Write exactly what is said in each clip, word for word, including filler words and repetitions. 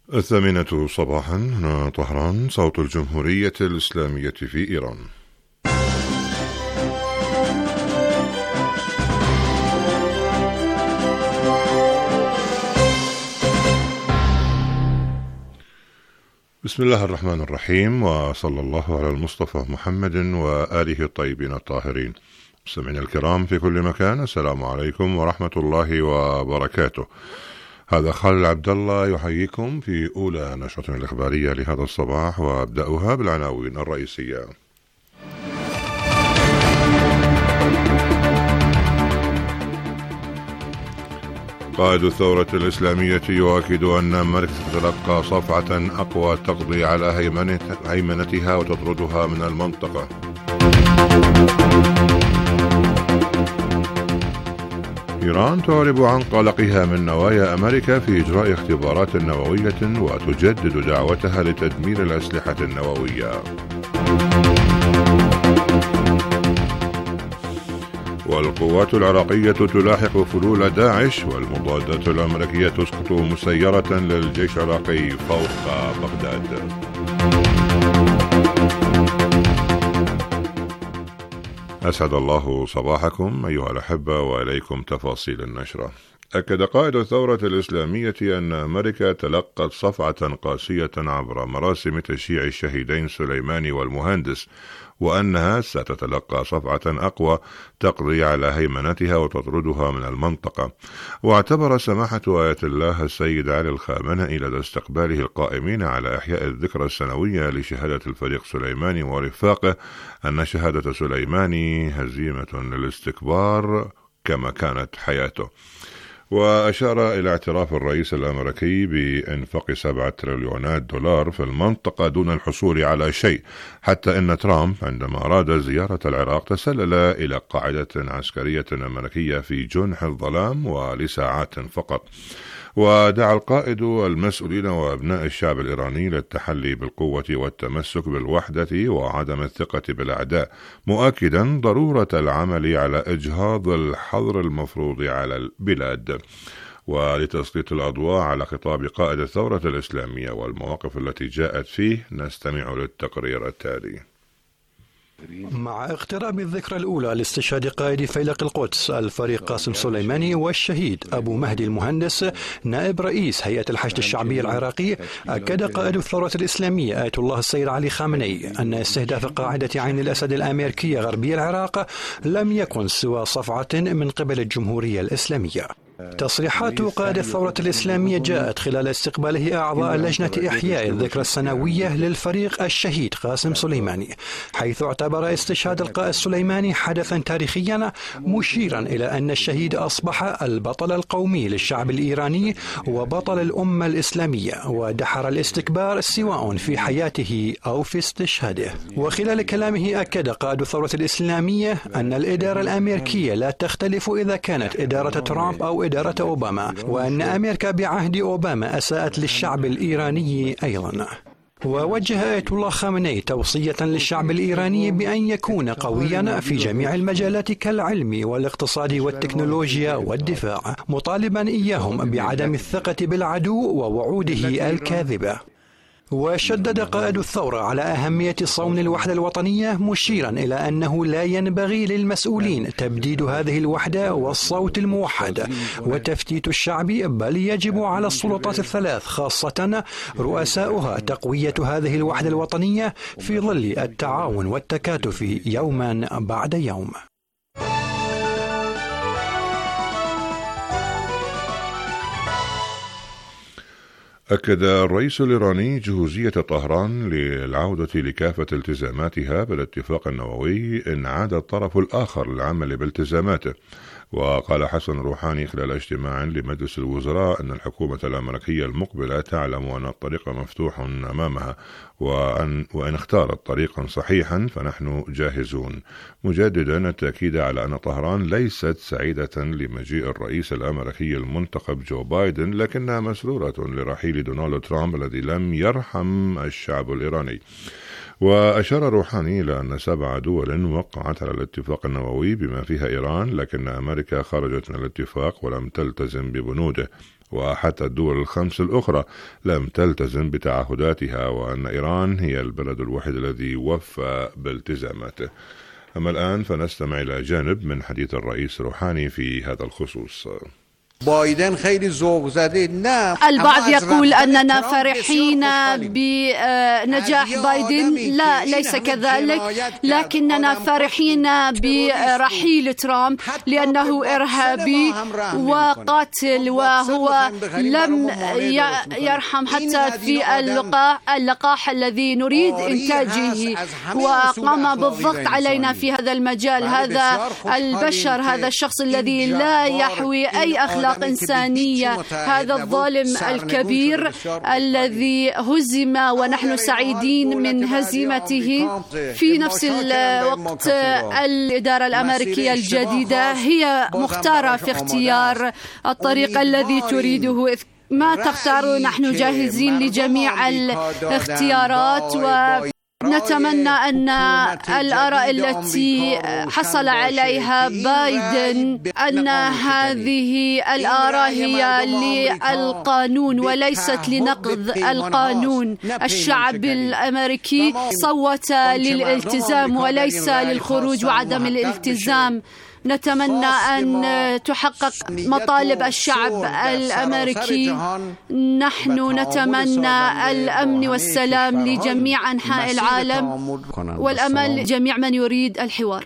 الثامنة صباحا، هنا طهران، صوت الجمهورية الإسلامية في إيران. بسم الله الرحمن الرحيم، وصلى الله على المصطفى محمد وآله الطيبين الطاهرين. مستمعينا الكرام في كل مكان، السلام عليكم ورحمة الله وبركاته. هذا خالد عبد الله يحييكم في أولى نشرة الإخبارية لهذا الصباح، وأبدأها بالعناوين الرئيسية. قائد الثورة الإسلامية يؤكد أن أمريكا ستتلقى صفعة أقوى تقضي على هيمنتها وتطردها من المنطقة. إيران تعرب عن قلقها من نوايا أمريكا في إجراء اختبارات نووية وتجدد دعوتها لتدمير الأسلحة النووية. والقوات العراقية تلاحق فلول داعش، والمضادات الأمريكية تسقط مسيرة للجيش العراقي فوق بغداد. أسعد الله صباحكم أيها الأحبة، وإليكم تفاصيل النشرة. أكد قائد الثورة الإسلامية أن أمريكا تلقت صفعة قاسية عبر مراسم تشييع الشهيدين سليماني والمهندس، وأنها ستتلقى صفعة أقوى تقضي على هيمنتها وتطردها من المنطقة. واعتبر سماحة آية الله السيد علي الخامنئي لدى استقباله القائمين على إحياء الذكرى السنوية لشهادة الفريق سليماني ورفاقه أن شهادة سليماني هزيمة للاستكبار كما كانت حياته. وأشار إلى اعتراف الرئيس الأمريكي بإنفاق سبعة تريليونات دولار في المنطقة دون الحصول على شيء، حتى إن ترامب عندما أراد زيارة العراق تسلل إلى قاعدة عسكرية أمريكية في جنح الظلام ولساعات فقط. ودعا القائد المسؤولين وأبناء الشعب الإيراني للتحلي بالقوة والتمسك بالوحدة وعدم الثقة بالأعداء، مؤكدا ضرورة العمل على إجهاض الحظر المفروض على البلاد. ولتسليط الأضواء على خطاب قائد الثورة الإسلامية والمواقف التي جاءت فيه، نستمع للتقرير التالي. مع اقتراب الذكرى الأولى لاستشهاد قائد فيلق القدس الفريق قاسم سليماني والشهيد أبو مهدي المهندس نائب رئيس هيئة الحشد الشعبي العراقي، أكد قائد الثورة الإسلامية آية الله السيد علي خامنئي أن استهداف قاعدة عين الأسد الأمريكية غربي العراق لم يكن سوى صفعة من قبل الجمهورية الإسلامية. تصريحات قائد الثورة الإسلامية جاءت خلال استقباله أعضاء لجنة إحياء الذكرى السنوية للفريق الشهيد قاسم سليماني، حيث اعتبر استشهاد القائد سليماني حدثا تاريخيا، مشيرا إلى أن الشهيد أصبح البطل القومي للشعب الإيراني وبطل الأمة الإسلامية، ودحر الاستكبار سواء في حياته أو في استشهاده. وخلال كلامه أكد قائد الثورة الإسلامية أن الإدارة الأمريكية لا تختلف إذا كانت إدارة ترامب أو إدارة أوباما، وأن أمريكا بعهد أوباما أساءت للشعب الإيراني أيضا. ووجه آية الله خامنئي توصية للشعب الإيراني بأن يكون قويا في جميع المجالات كالعلم والاقتصاد والتكنولوجيا والدفاع، مطالبا إياهم بعدم الثقة بالعدو ووعوده الكاذبة. وشدد قائد الثورة على أهمية صون الوحدة الوطنية، مشيرا إلى أنه لا ينبغي للمسؤولين تبديد هذه الوحدة والصوت الموحد وتفتيت الشعب، بل يجب على السلطات الثلاث خاصة رؤساؤها تقوية هذه الوحدة الوطنية في ظل التعاون والتكاتف يوما بعد يوم. أكد الرئيس الإيراني جهوزية طهران للعودة لكافة التزاماتها بالاتفاق النووي إن عاد الطرف الآخر للعمل بالتزاماته. وقال حسن روحاني خلال اجتماع لمجلس الوزراء أن الحكومة الأمريكية المقبلة تعلم أن الطريق مفتوح أمامها، وأن, وإن اختارت طريقا صحيحا فنحن جاهزون، مجددا التأكيد على أن طهران ليست سعيدة لمجيء الرئيس الأمريكي المنتخب جو بايدن، لكنها مسرورة لرحيل دونالد ترامب الذي لم يرحم الشعب الإيراني. وأشار روحاني إلى أن سبع دول وقعت على الاتفاق النووي بما فيها إيران، لكن أمريكا خرجت من الاتفاق ولم تلتزم ببنوده. وحتى الدول الخمس الأخرى لم تلتزم بتعهداتها، وأن إيران هي البلد الوحيد الذي وفى بالتزاماته. أما الآن فنستمع إلى جانب من حديث الرئيس روحاني في هذا الخصوص. البعض يقول أننا فرحين بنجاح بايدن. لا، ليس كذلك، لكننا فرحين برحيل ترامب لأنه إرهابي وقاتل، وهو لم يرحم حتى في اللقاح الذي نريد إنتاجه، وقام بالضغط علينا في هذا المجال. هذا البشر، هذا الشخص الذي لا يحوي أي أخلاق إنسانية، هذا الظالم الكبير الذي هزم ونحن سعيدين من هزيمته. في نفس الوقت الإدارة الأمريكية الجديدة هي مختارة في اختيار الطريق الذي تريده. ما تختار، نحن جاهزين لجميع الاختيارات، و نتمنى أن الآراء التي حصل عليها بايدن أن هذه الآراء هي للقانون وليست لنقض القانون. الشعب الأمريكي صوت للالتزام وليس للخروج وعدم الالتزام. نتمنى أن تحقق مطالب الشعب الأمريكي. نحن نتمنى الأمن والسلام لجميع أنحاء العالم والأمل لجميع من يريد الحوار.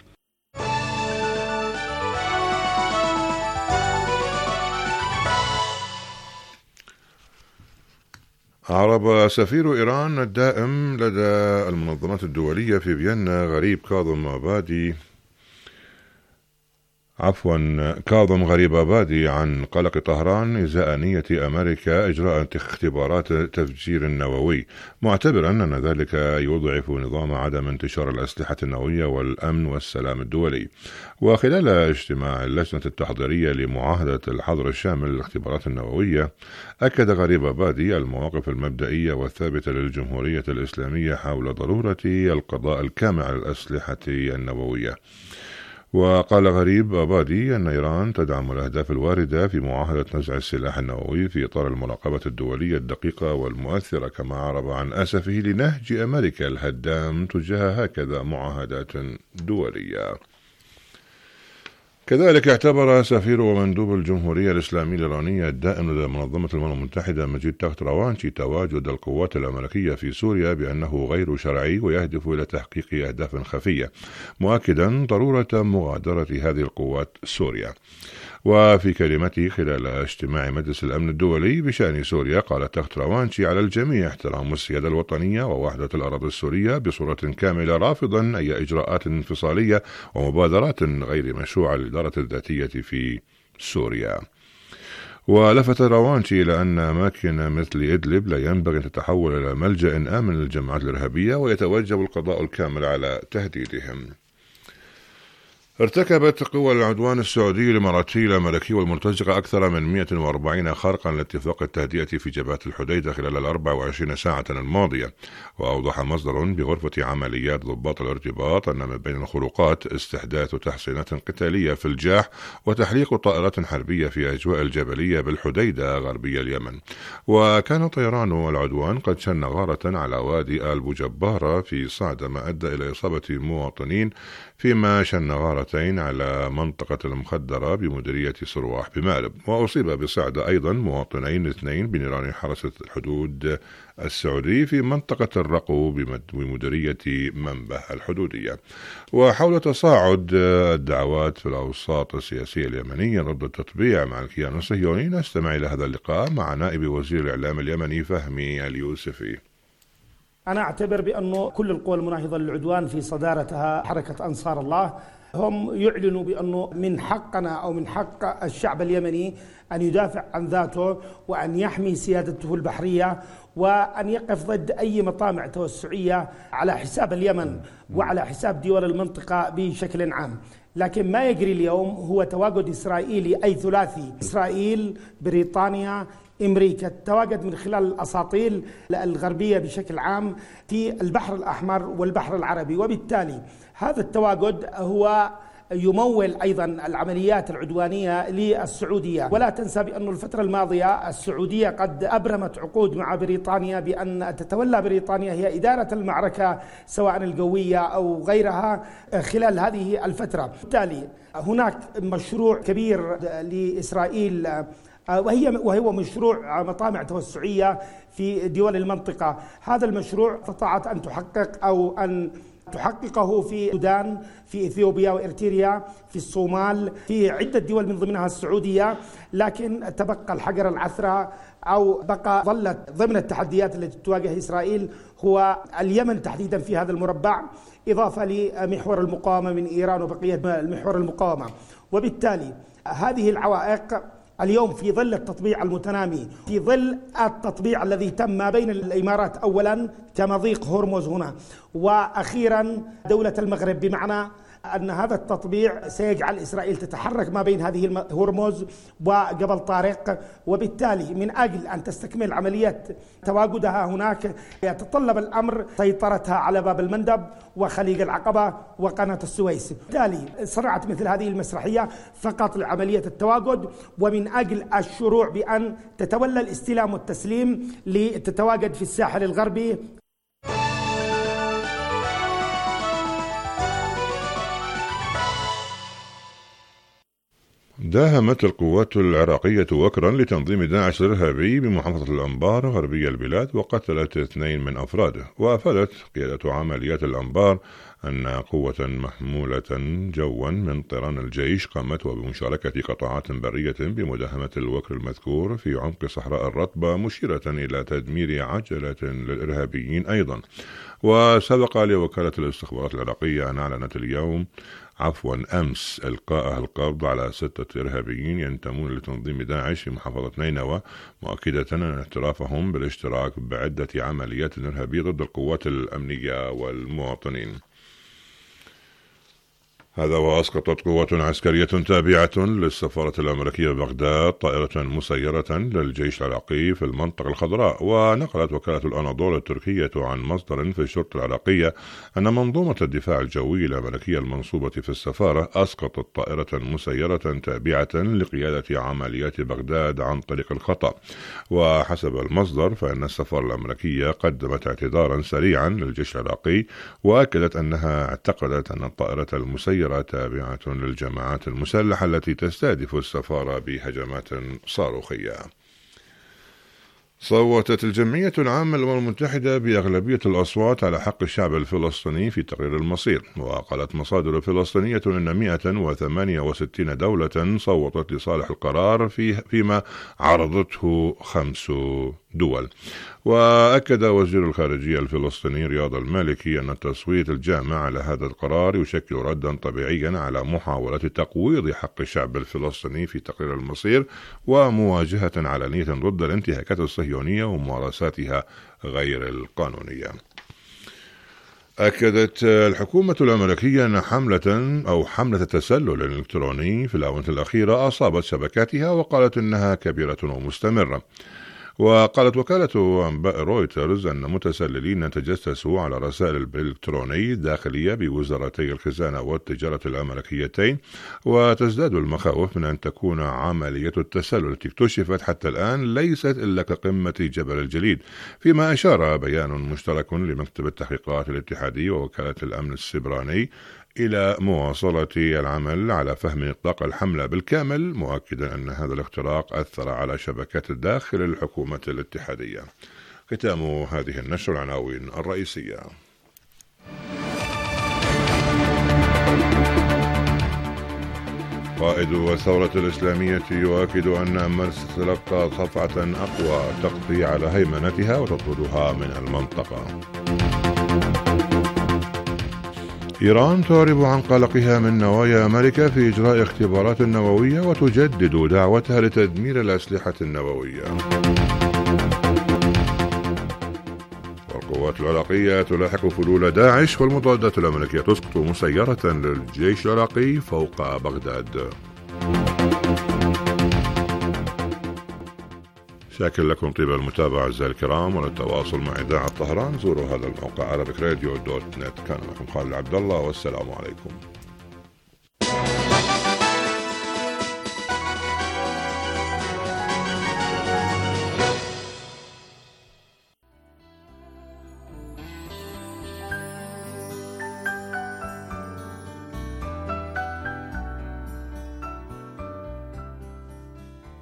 أعرب سفير إيران الدائم لدى المنظمات الدولية في فيينا غريب كاظم آبادي عفوا كاظم غريب آبادي عن قلق طهران إزاء نية أمريكا إجراء اختبارات تفجير نووي، معتبرا أن ذلك يضعف نظام عدم انتشار الأسلحة النووية والأمن والسلام الدولي. وخلال اجتماع اللجنة التحضيرية لمعاهدة الحظر الشامل للاختبارات النووية، أكد غريب آبادي المواقف المبدئية والثابتة للجمهورية الإسلامية حول ضرورة القضاء الكامل على الأسلحة النووية. وقال غريب آبادي أن إيران تدعم الأهداف الواردة في معاهدة نزع السلاح النووي في إطار المراقبة الدولية الدقيقة والمؤثرة، كما عرب عن أسفه لنهج أمريكا الهدام تجاه هكذا معاهدات دولية. كذلك اعتبر سفير ومندوب الجمهورية الإسلامية الإيرانية الدائم لدى منظمة الأمم المتحدة مجيد تخت روانشي تواجد القوات الأمريكية في سوريا بأنه غير شرعي ويهدف إلى تحقيق أهداف خفية، مؤكدا ضرورة مغادرة هذه القوات سوريا. وفي كلمته خلال اجتماع مجلس الأمن الدولي بشأن سوريا، قال تخت روانشي على الجميع احترام السيادة الوطنية ووحدة الأراضي السورية بصورة كاملة، رافضا أي إجراءات انفصالية ومبادرات غير مشروعة للإدارة الذاتية في سوريا. ولفت روانشي إلى أن أماكن مثل إدلب لا ينبغي أن تتحول إلى ملجأ آمن للجماعات الإرهابية، ويتوجب القضاء الكامل على تهديدهم. ارتكبت قوى العدوان السعودي الإماراتي الأمريكي والمرتزقة أكثر من مئة وأربعين خرقا لاتفاق التهدئة في جبهة الحديدة خلال الأربع وعشرين ساعة الماضية. وأوضح مصدر بغرفة عمليات ضباط الارتباط أن من بين الخروقات استحداث تحصينات قتالية في الجاح وتحليق طائرات حربية في أجواء الجبلية بالحديدة غربي اليمن. وكان طيران العدوان قد شن غارة على وادي آل بوجبارة في صعدة، ما أدى إلى إصابة مواطنين، فيما شن غارتين على منطقة المخدرة بمديرية صرواح بمأرب. وأصيب بصعدة أيضا مواطنين اثنين بنيران حرس الحدود السعودي في منطقة الرقو بمديرية منبه الحدودية. وحول تصاعد الدعوات في الأوساط السياسية اليمنية ضد التطبيع مع الكيان الصهيوني، نستمع إلى هذا اللقاء مع نائب وزير الإعلام اليمني فهمي اليوسفي. أنا أعتبر بأنه كل القوى المناهضة للعدوان في صدارتها حركة أنصار الله هم يعلنوا بأنه من حقنا أو من حق الشعب اليمني أن يدافع عن ذاته وأن يحمي سيادته البحرية وأن يقف ضد أي مطامع توسعية على حساب اليمن وعلى حساب دول المنطقة بشكل عام. لكن ما يجري اليوم هو تواجد إسرائيلي أي ثلاثي، إسرائيل، بريطانيا، أمريكا، تواجد من خلال الأساطيل الغربية بشكل عام في البحر الأحمر والبحر العربي. وبالتالي هذا التواجد هو يمول أيضا العمليات العدوانية للسعودية. ولا تنسى بأن الفترة الماضية السعودية قد أبرمت عقود مع بريطانيا بأن تتولى بريطانيا هي إدارة المعركة سواء الجوية أو غيرها خلال هذه الفترة. بالتالي هناك مشروع كبير لإسرائيل وهي وهو مشروع مطامع توسعية في دول المنطقة. هذا المشروع استطاعت أن تحقق أو أن تحققه في السودان، في إثيوبيا وإريتريا، في الصومال، في عدة دول من ضمنها السعودية، لكن تبقى الحجر العثرة أو بقى ظلت ضمن التحديات التي تواجه إسرائيل هو اليمن تحديدا في هذا المربع، إضافة لمحور المقاومة من إيران وبقية المحور المقاومة. وبالتالي هذه العوائق اليوم في ظل التطبيع المتنامي، في ظل التطبيع الذي تم ما بين الإمارات أولا كمضيق هرمز هنا، وأخيرا دولة المغرب، بمعنى أن هذا التطبيع سيجعل إسرائيل تتحرك ما بين هذه هرمز وجبل طارق، وبالتالي من أجل أن تستكمل عملية تواجدها هناك يتطلب الأمر سيطرتها على باب المندب وخليج العقبة وقناة السويس. بالتالي صنعت مثل هذه المسرحية فقط لعملية التواجد، ومن أجل الشروع بأن تتولى الاستلام والتسليم لتتواجد في الساحل الغربي. داهمت القوات العراقية وكرا لتنظيم داعش الإرهابي بمحافظة الأنبار غربي البلاد وقتلت اثنين من أفراده. وأفادت قيادة عمليات الأنبار أن قوة محمولة جوا من طيران الجيش قامت بمشاركة قطاعات برية بمداهمة الوكر المذكور في عمق صحراء الرطبة، مشيرة إلى تدمير عجلة للإرهابيين أيضا. وسبق لوكالة الاستخبارات العراقية أن أعلنت اليوم عفوا أمس إلقاء القبض على ستة إرهابيين ينتمون لتنظيم داعش في محافظة نينوى، مؤكدة أن اعترافهم بالاشتراك بعدة عمليات إرهابية ضد القوات الأمنية والمواطنين. هذا وأسقطت قوات عسكرية تابعة للسفارة الأمريكية ببغداد طائرة مسيرة للجيش العراقي في المنطقة الخضراء. ونقلت وكالة الأناضول التركية عن مصدر في الشرطة العراقية أن منظومة الدفاع الجوي الأمريكية المنصوبة في السفارة أسقطت طائرة مسيرة تابعة لقيادة عمليات بغداد عن طريق الخطأ. وحسب المصدر فإن السفارة الأمريكية قدمت اعتذارا سريعا للجيش العراقي، وأكدت أنها اعتقدت أن الطائرة المسيرة تابعة للجماعات المسلحة التي تستهدف السفارة بهجمات صاروخية. صوتت الجمعية العامة للأمم المتحدة بأغلبية الأصوات على حق الشعب الفلسطيني في تقرير المصير. وقالت مصادر فلسطينية أن مئة وثمانية وستين دولة صوتت لصالح القرار فيه فيما عرضته خمس دول. وأكد وزير الخارجية الفلسطيني رياض المالكي أن التصويت الجامع على هذا القرار يشكل ردا طبيعيا على محاولة تقويض حق الشعب الفلسطيني في تقرير المصير ومواجهة علنية ضد الانتهاكات الصهيونية وممارساتها غير القانونية. أكدت الحكومة الأمريكية أن حملة أو حملة التسلل الإلكتروني في الآونة الأخيرة أصابت شبكاتها، وقالت إنها كبيرة ومستمرة. وقالت وكالة أنباء رويترز أن متسللين تجسسوا على رسائل الإلكترونية داخلية بوزارتي الخزانة والتجارة الأمريكيتين، وتزداد المخاوف من أن تكون عملية التسلل التي اكتشفت حتى الآن ليست إلا كقمة جبل الجليد. فيما أشار بيان مشترك لمكتب التحقيقات الاتحادي ووكالة الأمن السبراني إلى مواصلة العمل على فهم إطلاق الحملة بالكامل، مؤكدا أن هذا الاختراق أثر على شبكات داخل الحكومة الاتحادية. ختام هذه النشر العناوين الرئيسية. قائد الثورة الإسلامية يؤكد أن مرسى ستلقى صفعة أقوى تقضي على هيمنتها وتطردها من المنطقة. إيران تعرب عن قلقها من نوايا أمريكا في إجراء اختبارات نووية وتجدد دعوتها لتدمير الأسلحة النووية. والقوات العراقية تلاحق فلول داعش، والمضادات الأمريكية تسقط مسيرة للجيش العراقي فوق بغداد. شاكر لكم طيب المتابعة أعزائي الكرام، وللتواصل مع إذاعة طهران زوروا هذا الموقع عربيك راديو دوت نت. كان معكم خالد عبد الله، والسلام عليكم.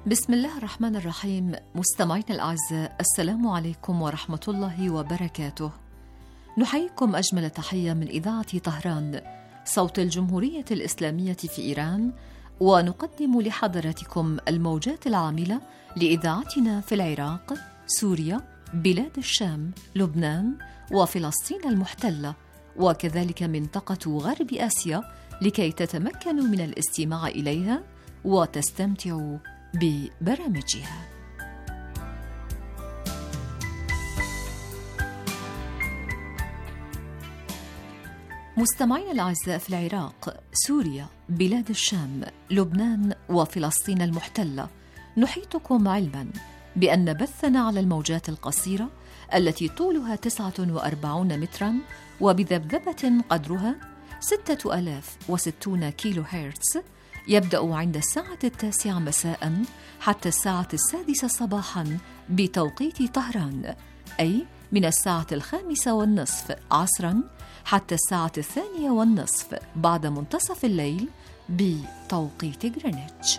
بسم الله الرحمن الرحيم. مستمعينا الأعزاء، السلام عليكم ورحمة الله وبركاته. نحييكم أجمل تحية من إذاعة طهران، صوت الجمهورية الإسلامية في إيران، ونقدم لحضراتكم الموجات العاملة لإذاعتنا في العراق، سوريا، بلاد الشام، لبنان، وفلسطين المحتلة، وكذلك منطقة غرب آسيا، لكي تتمكنوا من الاستماع إليها وتستمتعوا ببرامجها. مستمعينا الأعزاء، في العراق، سوريا، بلاد الشام، لبنان، وفلسطين المحتلة، نحيطكم علما بأن بثنا على الموجات القصيرة التي طولها تسعة وأربعين مترا وبذبذبة قدرها ستة آلاف وستون كيلو هرتز يبدأ عند الساعة التاسعة مساء حتى الساعة السادسة صباحا بتوقيت طهران، أي من الساعة الخامسة والنصف عصرا حتى الساعة الثانية والنصف بعد منتصف الليل بتوقيت غرينتش.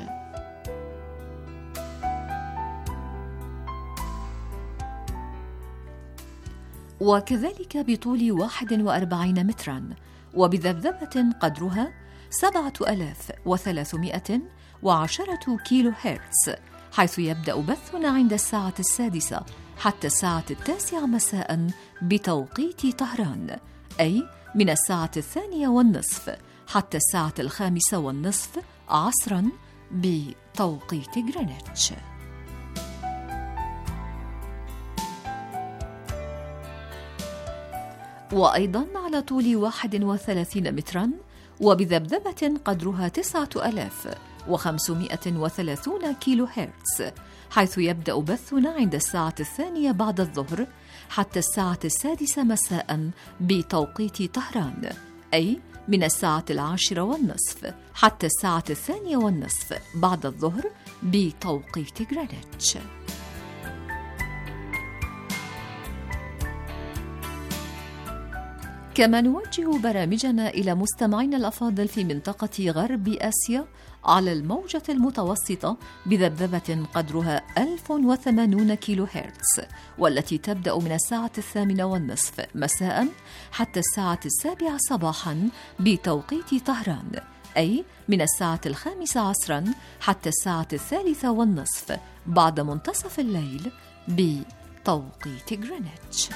وكذلك بطول واحد وأربعين مترا وبذبذبة قدرها سبعة آلاف وثلاثمائة وعشرة كيلو هرتز، حيث يبدأ بثنا عند الساعة السادسة حتى الساعة التاسعة مساء بتوقيت طهران، أي من الساعة الثانية والنصف حتى الساعة الخامسة والنصف عصرا بتوقيت غرينتش. وأيضا على طول واحد وثلاثين مترا وبذبذبة قدرها تسعة آلاف وخمسمائة وثلاثون كيلو هرتز، حيث يبدأ بثنا عند الساعة الثانية بعد الظهر حتى الساعة السادسة مساء بتوقيت طهران، أي من الساعة العاشرة والنصف حتى الساعة الثانية والنصف بعد الظهر بتوقيت غرينتش. كما نوجه برامجنا إلى مستمعينا الأفاضل في منطقة غرب آسيا على الموجة المتوسطة بذبذبة قدرها ألف وثمانين كيلو هرتز، والتي تبدأ من الساعة الثامنة والنصف مساء حتى الساعة السابعة صباحا بتوقيت طهران، أي من الساعة الخامسة عصرا حتى الساعة الثالثة والنصف بعد منتصف الليل بتوقيت غرينتش.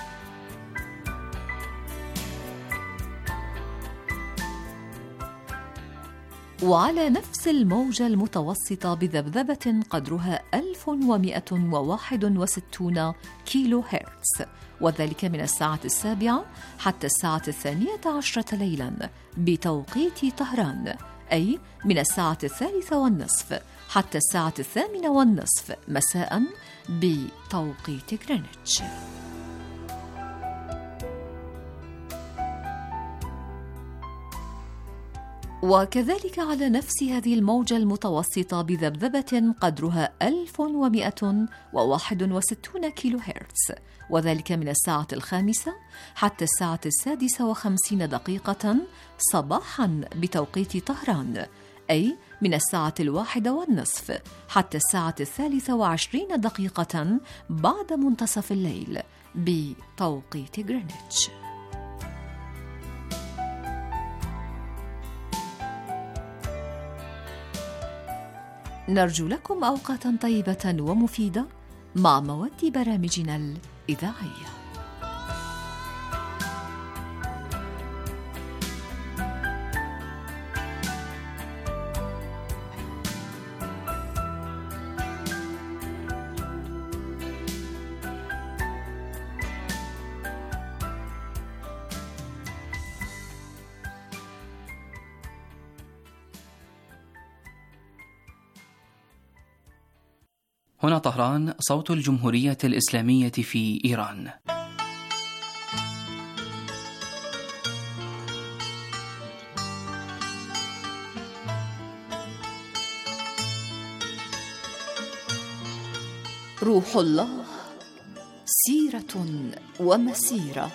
وعلى نفس الموجة المتوسطة بذبذبة قدرها ألف ومائة وواحد وستين كيلو هرتز، وذلك من الساعة السابعة حتى الساعة الثانية عشرة ليلا بتوقيت طهران، أي من الساعة الثالثة والنصف حتى الساعة الثامنة والنصف مساء بتوقيت غرينتش. وكذلك على نفس هذه الموجة المتوسطة بذبذبة قدرها ألف ومائة وواحد وستين كيلو هرتز، وذلك من الساعة الخامسة حتى الساعة السادسة وخمسين دقيقة صباحا بتوقيت طهران، أي من الساعة الواحدة والنصف حتى الساعة الثالثة وعشرين دقيقة بعد منتصف الليل بتوقيت غرينتش. نرجو لكم أوقاتا طيبة ومفيدة مع مواد برامجنا الإذاعية. هنا طهران، صوت الجمهورية الإسلامية في إيران. روح الله سيرة ومسيرة.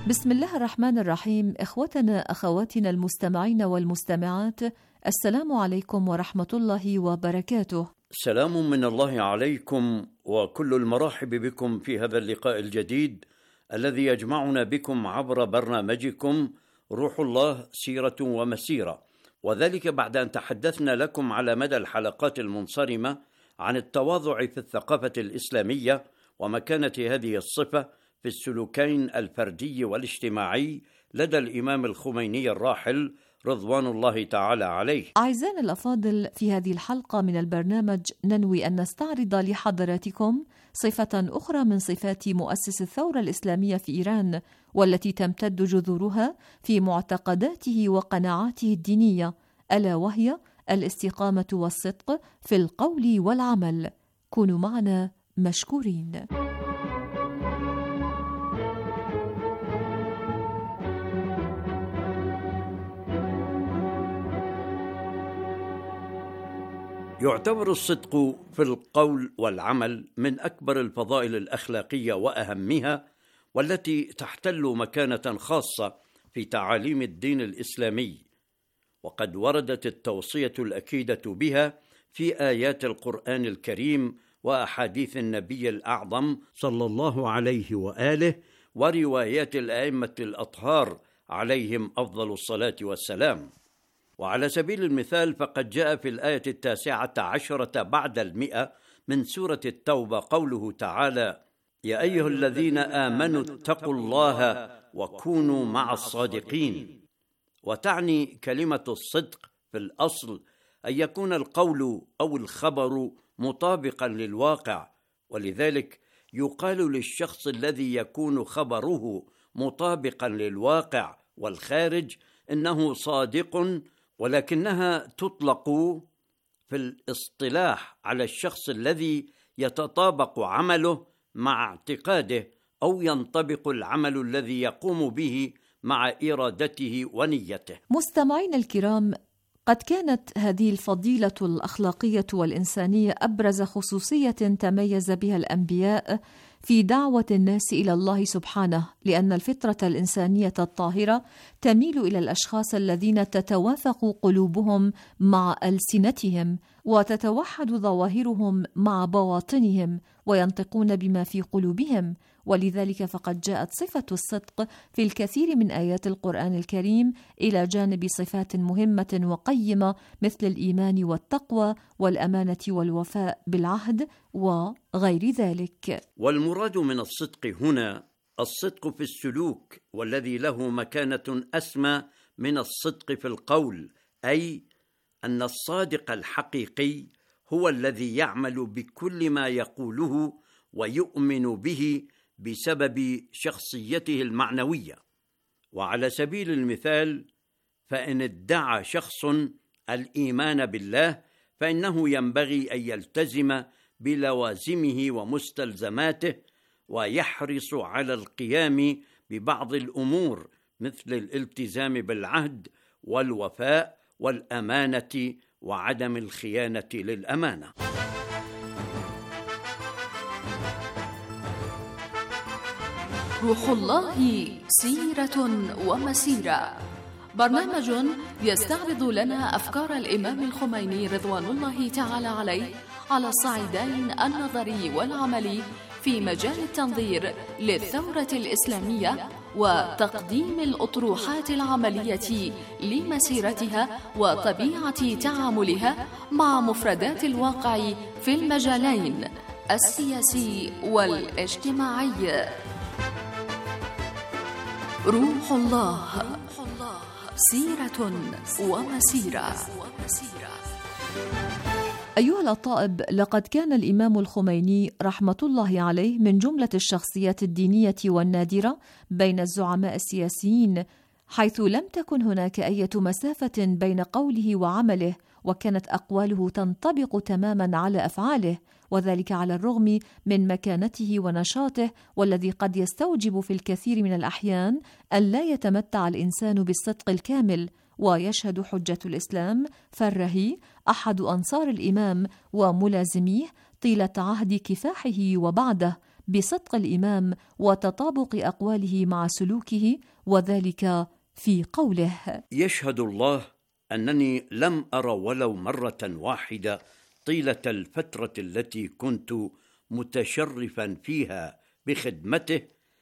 بسم الله الرحمن الرحيم. إخوتنا أخواتنا المستمعين والمستمعات، السلام عليكم ورحمة الله وبركاته. سلام من الله عليكم وكل المراحب بكم في هذا اللقاء الجديد الذي يجمعنا بكم عبر برنامجكم روح الله سيرة ومسيرة، وذلك بعد أن تحدثنا لكم على مدى الحلقات المنصرمة عن التواضع في الثقافة الإسلامية ومكانة هذه الصفة في السلوكين الفردي والاجتماعي لدى الإمام الخميني الراحل رضوان الله تعالى عليه. أعزائنا الأفاضل، في هذه الحلقة من البرنامج ننوي أن نستعرض لحضراتكم صفة أخرى من صفات مؤسس الثورة الإسلامية في إيران، والتي تمتد جذورها في معتقداته وقناعاته الدينية، ألا وهي الاستقامة والصدق في القول والعمل. كونوا معنا مشكورين. يعتبر الصدق في القول والعمل من أكبر الفضائل الأخلاقية وأهمها، والتي تحتل مكانة خاصة في تعاليم الدين الإسلامي، وقد وردت التوصية الأكيدة بها في آيات القرآن الكريم وأحاديث النبي الأعظم صلى الله عليه وآله وروايات الأئمة الأطهار عليهم أفضل الصلاة والسلام. وعلى سبيل المثال فقد جاء في الآية التاسعة عشرة بعد المئة من سورة التوبة قوله تعالى: يا أيها الذين آمنوا اتقوا الله وكونوا مع الصادقين. وتعني كلمة الصدق في الأصل أن يكون القول أو الخبر مطابقا للواقع، ولذلك يقال للشخص الذي يكون خبره مطابقا للواقع والخارج إنه صادق، ولكنها تطلق في الاصطلاح على الشخص الذي يتطابق عمله مع اعتقاده أو ينطبق العمل الذي يقوم به مع إرادته ونيته. مستمعين الكرام، قد كانت هذه الفضيلة الأخلاقية والإنسانية أبرز خصوصية تميز بها الأنبياء في دعوة الناس إلى الله سبحانه، لأن الفطرة الإنسانية الطاهرة تميل إلى الأشخاص الذين تتوافق قلوبهم مع ألسنتهم، وتتوحد ظواهرهم مع بواطنهم، وينطقون بما في قلوبهم. ولذلك فقد جاءت صفة الصدق في الكثير من آيات القرآن الكريم إلى جانب صفات مهمة وقيمة مثل الإيمان والتقوى والأمانة والوفاء بالعهد وغير ذلك. والمراد من الصدق هنا الصدق في السلوك، والذي له مكانة أسمى من الصدق في القول، أي أن الصادق الحقيقي هو الذي يعمل بكل ما يقوله ويؤمن به بسبب شخصيته المعنوية. وعلى سبيل المثال، فإن ادعى شخص الإيمان بالله فإنه ينبغي أن يلتزم بلوازمه ومستلزماته، ويحرص على القيام ببعض الأمور مثل الالتزام بالعهد والوفاء والأمانة وعدم الخيانة للأمانة. روح الله سيرة ومسيرة، برنامج يستعرض لنا أفكار الإمام الخميني رضوان الله تعالى عليه على الصعيدين النظري والعملي في مجال التنظير للثورة الإسلامية وتقديم الأطروحات العملية لمسيرتها وطبيعة تعاملها مع مفردات الواقع في المجالين السياسي والاجتماعي. روح الله سيرة ومسيرة. أيها الأطائب، لقد كان الإمام الخميني رحمة الله عليه من جملة الشخصيات الدينية والنادرة بين الزعماء السياسيين، حيث لم تكن هناك أي مسافة بين قوله وعمله، وكانت أقواله تنطبق تماما على أفعاله، وذلك على الرغم من مكانته ونشاطه، والذي قد يستوجب في الكثير من الأحيان أن لا يتمتع الإنسان بالصدق الكامل. ويشهد حجة الإسلام فالرهي أحد أنصار الإمام وملازميه طيلة عهد كفاحه وبعده بصدق الإمام وتطابق أقواله مع سلوكه، وذلك في قوله: يشهد الله أنني لم أر ولو مرة واحدة طيلة الفترة التي كنت متشرفا فيها بخدمته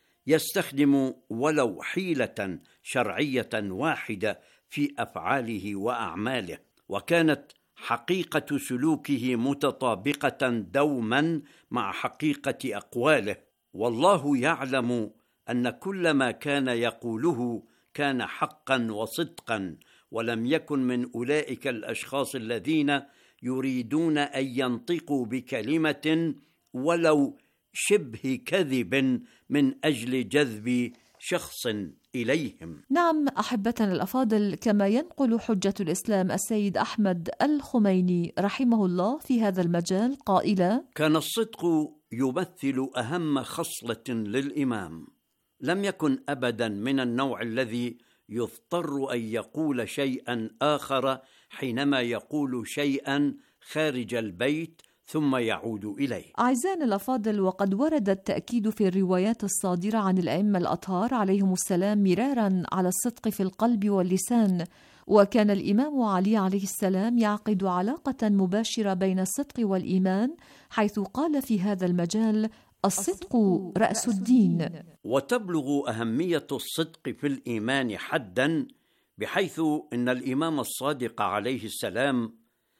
يستخدم ولو حيلة شرعية واحدة في أفعاله وأعماله، وكانت حقيقة سلوكه متطابقة دوما مع حقيقة أقواله، والله يعلم أن كل ما كان يقوله كان حقا وصدقا، ولم يكن من أولئك الأشخاص الذين يريدون أن ينطقوا بكلمة ولو شبه كذب من أجل جذب شخص إليهم. نعم أحبتنا الأفاضل، كما ينقل حجة الإسلام السيد أحمد الخميني رحمه الله في هذا المجال قائلا: كان الصدق يمثل أهم خصلة للإمام، لم يكن أبدا من النوع الذي يضطر أن يقول شيئا آخر حينما يقول شيئا خارج البيت ثم يعود إليه. أعزائنا الأفاضل، وقد ورد التأكيد في الروايات الصادرة عن الأئمة الأطهار عليهم السلام مرارا على الصدق في القلب واللسان، وكان الإمام علي عليه السلام يعقد علاقة مباشرة بين الصدق والإيمان، حيث قال في هذا المجال: الصدق رأس الدين. وتبلغ أهمية الصدق في الإيمان حدا بحيث إن الإمام الصادق عليه السلام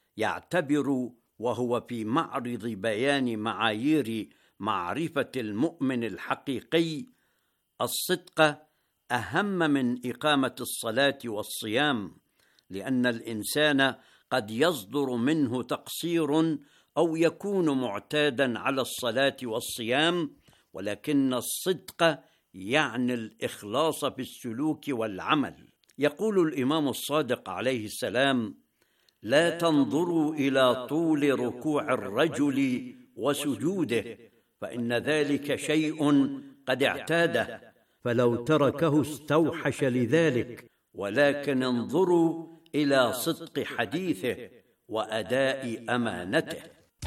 يعتبر وهو في معرض بيان معايير معرفة المؤمن الحقيقي الصدق أهم من إقامة الصلاة والصيام، لأن الإنسان قد يصدر منه تقصير أو يكون معتادا على الصلاة والصيام، ولكن الصدق يعني الإخلاص في السلوك والعمل. يقول الإمام الصادق عليه السلام: لا تنظروا إلى طول ركوع الرجل وسجوده، فإن ذلك شيء قد اعتاده، فلو تركه استوحش لذلك، ولكن انظروا إلى صدق حديثه وأداء أمانته.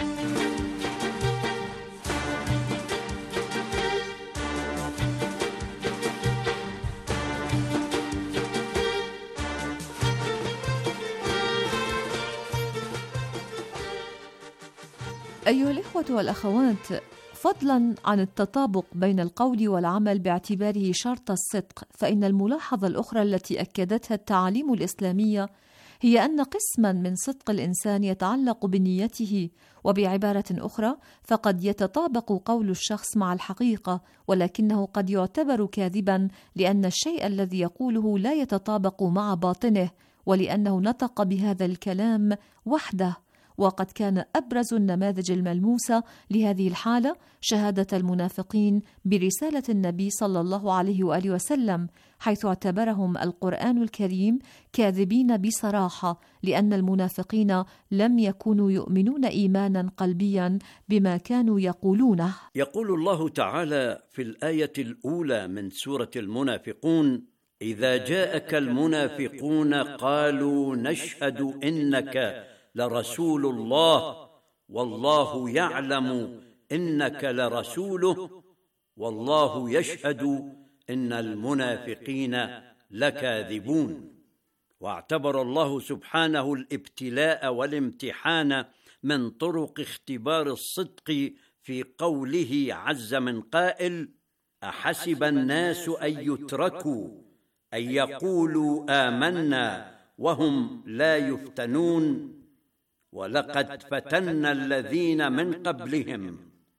أيها الإخوة والأخوات، فضلا عن التطابق بين القول والعمل باعتباره شرط الصدق، فإن الملاحظة الأخرى التي أكدتها التعاليم الإسلامية هي أن قسما من صدق الإنسان يتعلق بنيته، وبعبارة أخرى فقد يتطابق قول الشخص مع الحقيقة، ولكنه قد يعتبر كاذبا لأن الشيء الذي يقوله لا يتطابق مع باطنه، ولأنه نطق بهذا الكلام وحده. وقد كان أبرز النماذج الملموسة لهذه الحالة شهادة المنافقين برسالة النبي صلى الله عليه وآله وسلم، حيث اعتبرهم القرآن الكريم كاذبين بصراحة، لأن المنافقين لم يكونوا يؤمنون إيمانا قلبيا بما كانوا يقولونه. يقول الله تعالى في الآية الأولى من سورة المنافقون: إذا جاءك المنافقون قالوا نشهد إنك لرسول الله والله يعلم إنك لرسوله والله يشهد إن المنافقين لكاذبون. واعتبر الله سبحانه الابتلاء والامتحان من طرق اختبار الصدق في قوله عز من قائل: أحسب الناس أن يتركوا أن يقولوا آمنا وهم لا يفتنون ولقد فتنا الذين من قبلهم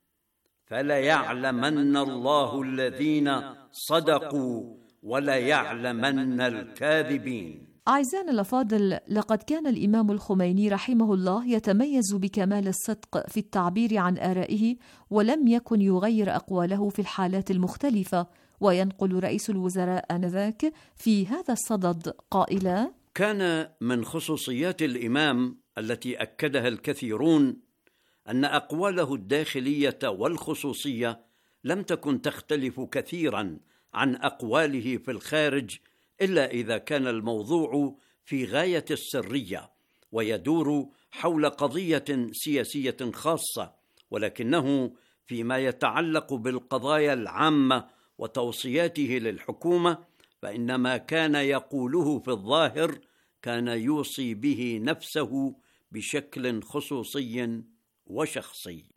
فليعلمن الله الذين صدقوا وليعلمن الكاذبين. أعزائنا الأفاضل، لقد كان الإمام الخميني رحمه الله يتميز بكمال الصدق في التعبير عن آرائه، ولم يكن يغير أقواله في الحالات المختلفة. وينقل رئيس الوزراء آنذاك في هذا الصدد قائلا: كان من خصوصيات الإمام التي أكدها الكثيرون أن أقواله الداخلية والخصوصية لم تكن تختلف كثيرا عن أقواله في الخارج، إلا إذا كان الموضوع في غاية السرية ويدور حول قضية سياسية خاصة، ولكنه فيما يتعلق بالقضايا العامة وتوصياته للحكومة، فإن ما كان يقوله في الظاهر كان يوصي به نفسه بشكل خصوصي وشخصي.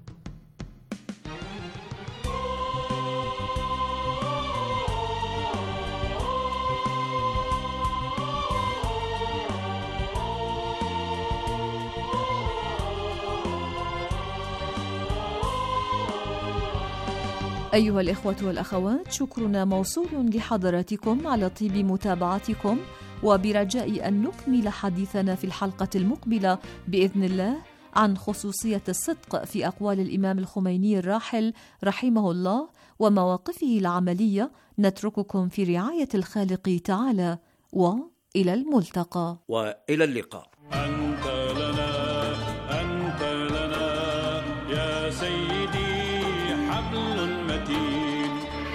أيها الإخوة والأخوات، شكرنا موصول لحضراتكم على طيب متابعتكم، وبرجاء أن نكمل حديثنا في الحلقة المقبلة بإذن الله عن خصوصية الصدق في أقوال الإمام الخميني الراحل رحمه الله ومواقفه العملية. نترككم في رعاية الخالق تعالى، وإلى الملتقى. وإلى اللقاء. أنت لنا أنت لنا يا سيدي حبل متين،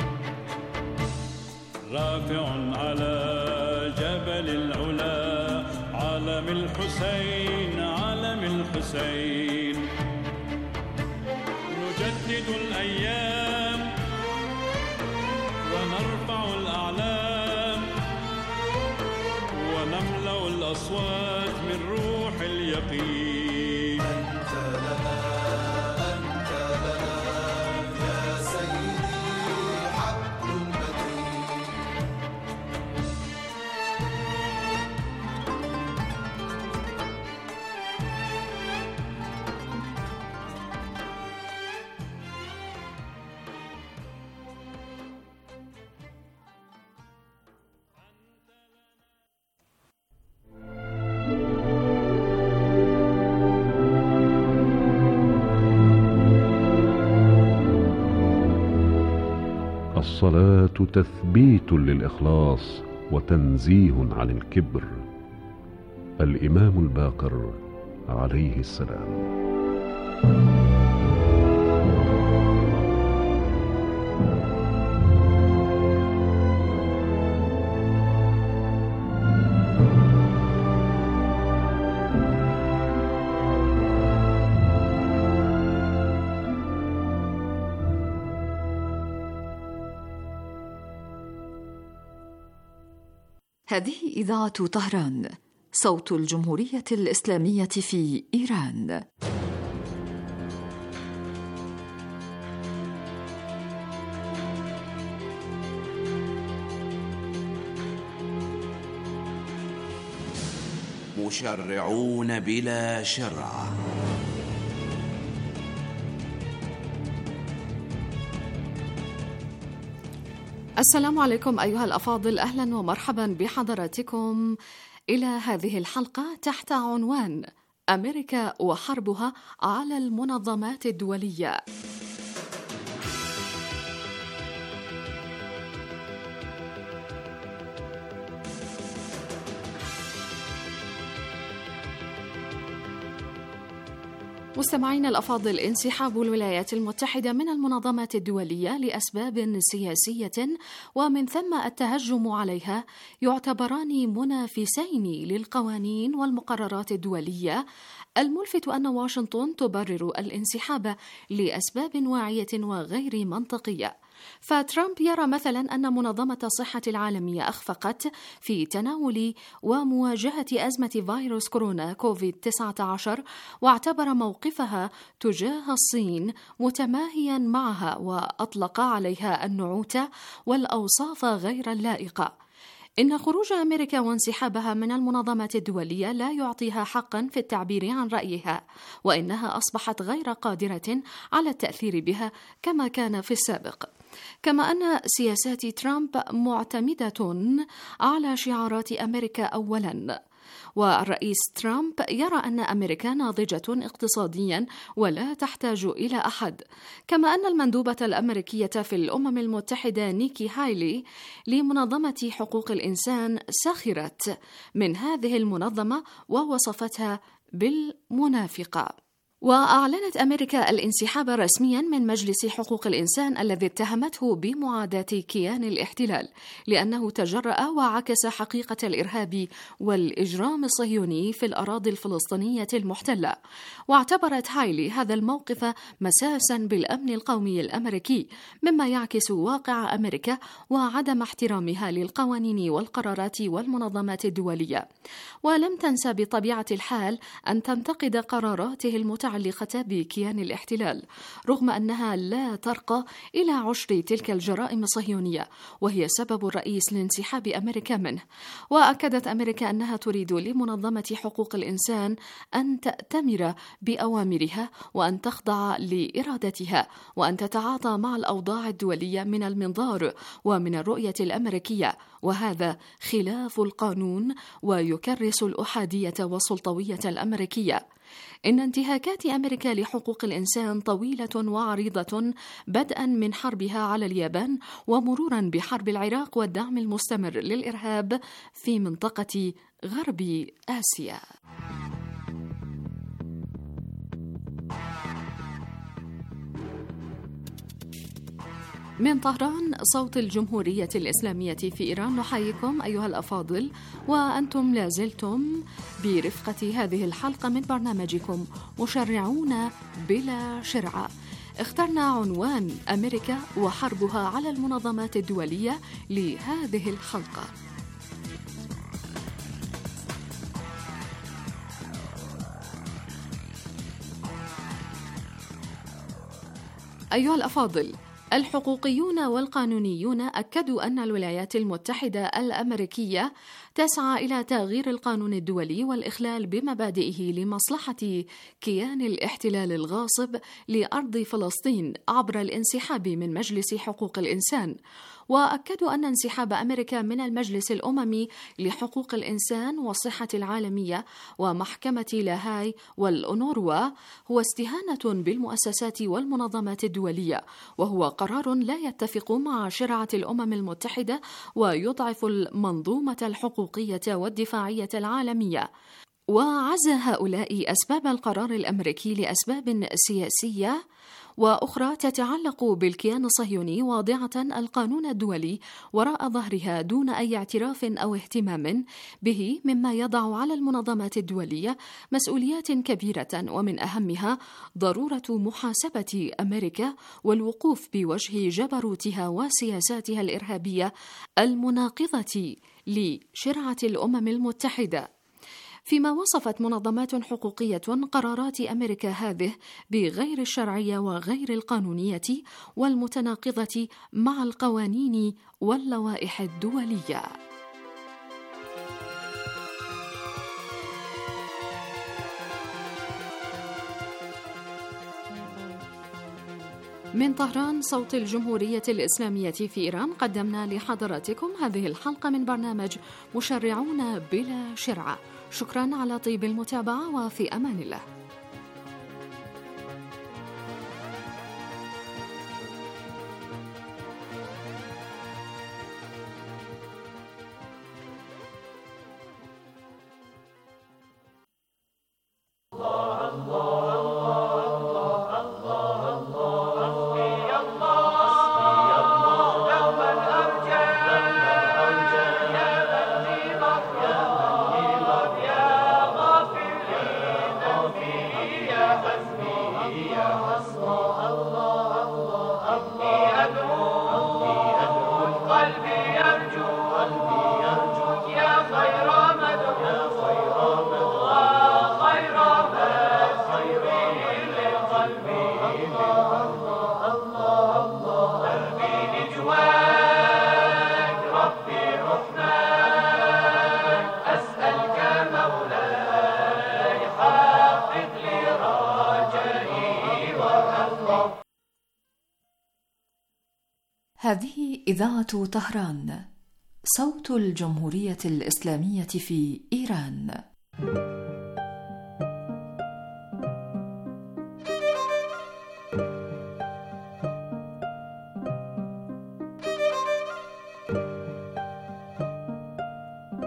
رافع على جبل العلا، علم الحسين علم الحسين. نجدد الأيام ونرفع الأعلام، ونملأ الأصوات من روح اليقين. أنت لنا أنت لنا يا سيدي حبل متين. الصلاة تثبيت للإخلاص وتنزيه عن الكبر. الإمام الباقر عليه السلام. هذه إذاعة طهران، صوت الجمهورية الإسلامية في إيران. مشرعون بلا شرع. السلام عليكم أيها الأفاضل، أهلا ومرحبا بحضراتكم إلى هذه الحلقة تحت عنوان أمريكا وحربها على المنظمات الدولية. مستمعين الأفاضل، انسحاب الولايات المتحدة من المنظمات الدولية لأسباب سياسية ومن ثم التهجم عليها يعتبران منافسين للقوانين والمقررات الدولية، الملفت أن واشنطن تبرر الانسحاب لأسباب واعية وغير منطقية. فترامب يرى مثلا أن منظمة الصحة العالمية أخفقت في تناول ومواجهة أزمة فيروس كورونا كوفيد تسعة عشر، واعتبر موقفها تجاه الصين متماهيا معها، وأطلق عليها النعوت والأوصاف غير اللائقة. إن خروج أمريكا وانسحابها من المنظمات الدولية لا يعطيها حقا في التعبير عن رأيها، وإنها أصبحت غير قادرة على التأثير بها كما كان في السابق. كما أن سياسات ترامب معتمدة على شعارات أمريكا أولاً، والرئيس ترامب يرى أن أمريكا ناضجة اقتصاديا ولا تحتاج إلى أحد. كما أن المندوبة الأمريكية في الأمم المتحدة نيكي هايلي لمنظمة حقوق الإنسان سخرت من هذه المنظمة ووصفتها بالمنافقة. وأعلنت أمريكا الانسحاب رسميا من مجلس حقوق الإنسان الذي اتهمته بمعاداة كيان الاحتلال لأنه تجرأ وعكس حقيقة الإرهاب والإجرام الصهيوني في الأراضي الفلسطينية المحتلة. واعتبرت هايلي هذا الموقف مساسا بالأمن القومي الأمريكي، مما يعكس واقع أمريكا وعدم احترامها للقوانين والقرارات والمنظمات الدولية. ولم تنسى بطبيعة الحال أن تنتقد قراراته المتعلقة بكيان الاحتلال، رغم أنها لا ترقى إلى عشر تلك الجرائم الصهيونية، وهي سبب الرئيس لانسحاب أمريكا منه. وأكدت أمريكا أنها تريد لمنظمة حقوق الإنسان أن تأتمر بأوامرها وأن تخضع لإرادتها وأن تتعاطى مع الأوضاع الدولية من المنظار ومن الرؤية الأمريكية، وهذا خلاف القانون ويكرس الأحادية والسلطوية الأمريكية. إن انتهاكات أمريكا لحقوق الإنسان طويلة وعريضة، بدءا من حربها على اليابان ومرورا بحرب العراق والدعم المستمر للإرهاب في منطقة غرب آسيا. من طهران، صوت الجمهورية الإسلامية في إيران، نحييكم أيها الأفاضل، وأنتم لازلتم برفقة هذه الحلقة من برنامجكم مشرعون بلا شرعة. اخترنا عنوان أمريكا وحربها على المنظمات الدولية لهذه الحلقة. أيها الأفاضل، الحقوقيون والقانونيون أكدوا أن الولايات المتحدة الأمريكية تسعى إلى تغيير القانون الدولي والإخلال بمبادئه لمصلحة كيان الاحتلال الغاصب لأرض فلسطين عبر الانسحاب من مجلس حقوق الإنسان. وأكدوا أن انسحاب أمريكا من المجلس الأممي لحقوق الإنسان والصحة العالمية ومحكمة لاهاي والأونروا هو استهانة بالمؤسسات والمنظمات الدولية، وهو قرار لا يتفق مع شرعة الأمم المتحدة ويضعف المنظومة الحقوقية والدفاعية العالمية. وعزى هؤلاء أسباب القرار الأمريكي لأسباب سياسية وأخرى تتعلق بالكيان الصهيوني، واضعة القانون الدولي وراء ظهرها دون أي اعتراف أو اهتمام به، مما يضع على المنظمات الدولية مسؤوليات كبيرة، ومن أهمها ضرورة محاسبة أمريكا والوقوف بوجه جبروتها وسياساتها الإرهابية المناقضة لشرعة الأمم المتحدة. فيما وصفت منظمات حقوقية قرارات أمريكا هذه بغير الشرعية وغير القانونية والمتناقضة مع القوانين واللوائح الدولية. من طهران، صوت الجمهورية الإسلامية في إيران، قدمنا لحضراتكم هذه الحلقة من برنامج مشرعون بلا شرعة. شكرا على طيب المتابعة، وفي أمان الله. هذه إذاعة طهران، صوت الجمهورية الإسلامية في إيران.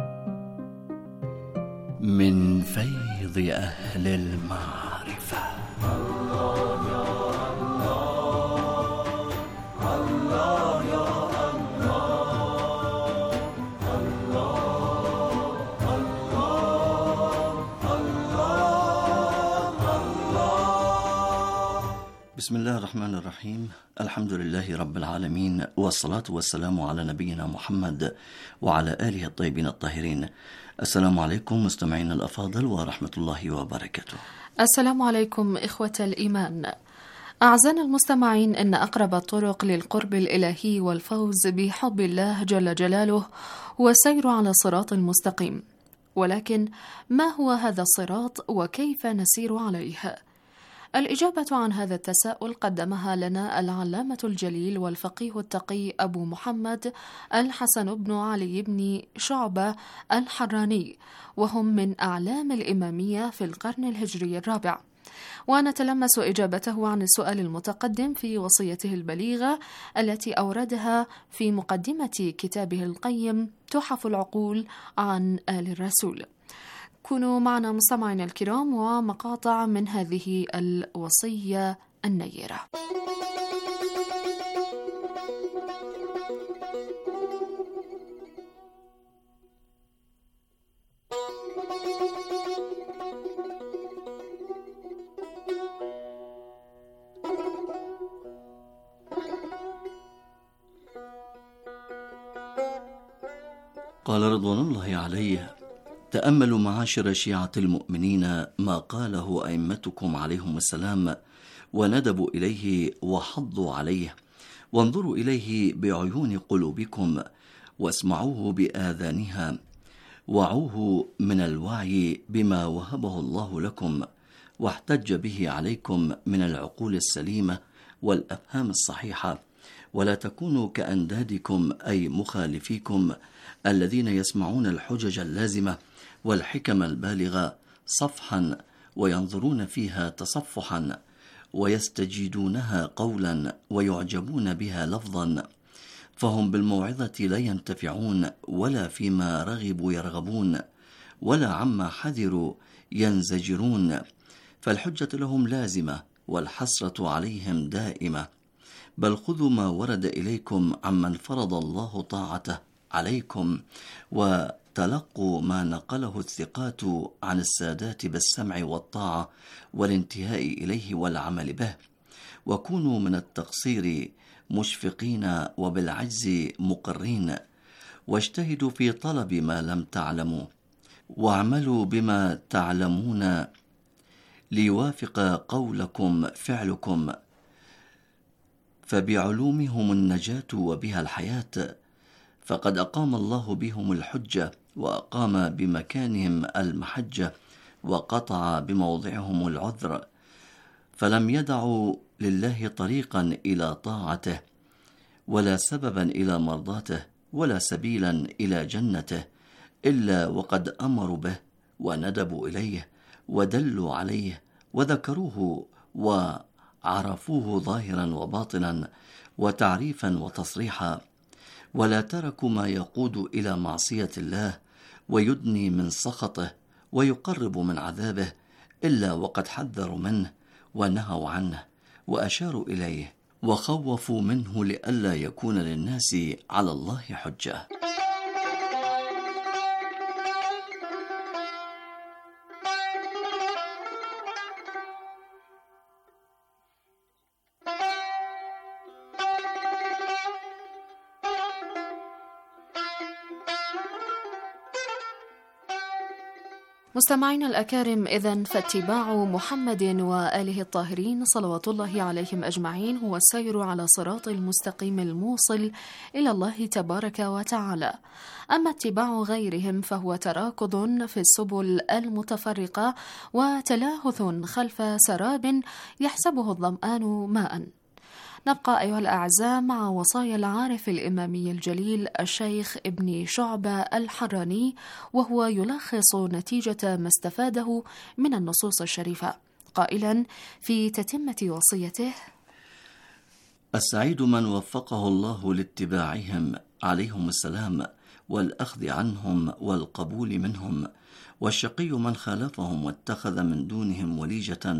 من فيض أهل المعرفة. بسم الله الرحمن الرحيم. الحمد لله رب العالمين، والصلاة والسلام على نبينا محمد وعلى آله الطيبين الطاهرين. السلام عليكم مستمعين الأفاضل ورحمة الله وبركاته. السلام عليكم إخوة الإيمان. أعزائنا المستمعين، إن أقرب الطرق للقرب الإلهي والفوز بحب الله جل جلاله هو السير على الصراط المستقيم. ولكن ما هو هذا الصراط وكيف نسير عليه؟ الإجابة عن هذا التساؤل قدمها لنا العلامة الجليل والفقيه التقي أبو محمد الحسن بن علي بن شعبة الحراني، وهم من أعلام الإمامية في القرن الهجري الرابع. ونتلمس إجابته عن السؤال المتقدم في وصيته البليغة التي أوردها في مقدمة كتابه القيم تحف العقول عن آل الرسول. كونوا معنا مستمعينا الكرام ومقاطع من هذه الوصية النيرة. قال رضوان الله عليه: تأملوا معاشر شيعة المؤمنين ما قاله أئمتكم عليهم السلام، وندبوا إليه وحضوا عليه، وانظروا إليه بعيون قلوبكم، واسمعوه بآذانها، وعوه من الوعي بما وهبه الله لكم واحتج به عليكم من العقول السليمة والأفهام الصحيحة، ولا تكونوا كأندادكم أي مخالفيكم الذين يسمعون الحجج اللازمة والحكم البالغة صفحا وينظرون فيها تصفحا، ويستجيدونها قولا ويعجبون بها لفظا، فهم بالموعظة لا ينتفعون، ولا فيما رغبوا يرغبون، ولا عما حذروا ينزجرون، فالحجة لهم لازمة والحسرة عليهم دائمة. بل خذوا ما ورد إليكم عمن فرض الله طاعته عليكم، وتلقوا ما نقله الثقات عن السادات بالسمع والطاعة والانتهاء إليه والعمل به، وكونوا من التقصير مشفقين وبالعجز مقرين، واجتهدوا في طلب ما لم تعلموا، واعملوا بما تعلمون ليوافق قولكم فعلكم، فبعلومهم النجاة وبها الحياة، فقد أقام الله بهم الحجة، وأقام بمكانهم المحجة، وقطع بموضعهم العذر، فلم يدعوا لله طريقا إلى طاعته، ولا سببا إلى مرضاته، ولا سبيلا إلى جنته، إلا وقد أمروا به وندبوا إليه ودلوا عليه وذكروه وعرفوه ظاهرا وباطنا وتعريفا وتصريحا، ولا تركوا ما يقود إلى معصية الله ويدني من سخطه ويقرب من عذابه، إلا وقد حذروا منه ونهوا عنه وأشاروا إليه وخوفوا منه، لئلا يكون للناس على الله حجة. مستمعينا الأكارم، إذن فاتباع محمد وآله الطاهرين صلوات الله عليهم أجمعين هو السير على صراط المستقيم الموصل إلى الله تبارك وتعالى. أما اتباع غيرهم فهو تراكض في السبل المتفرقة وتلاهث خلف سراب يحسبه الظمآن ماء. نبقى أيها الأعزاء مع وصايا العارف الإمامي الجليل الشيخ ابن شعبة الحراني، وهو يلخص نتيجة ما استفاده من النصوص الشريفة، قائلا في تتمة وصيته: السعيد من وفقه الله لاتباعهم عليهم السلام والأخذ عنهم والقبول منهم، والشقي من خالفهم واتخذ من دونهم وليجة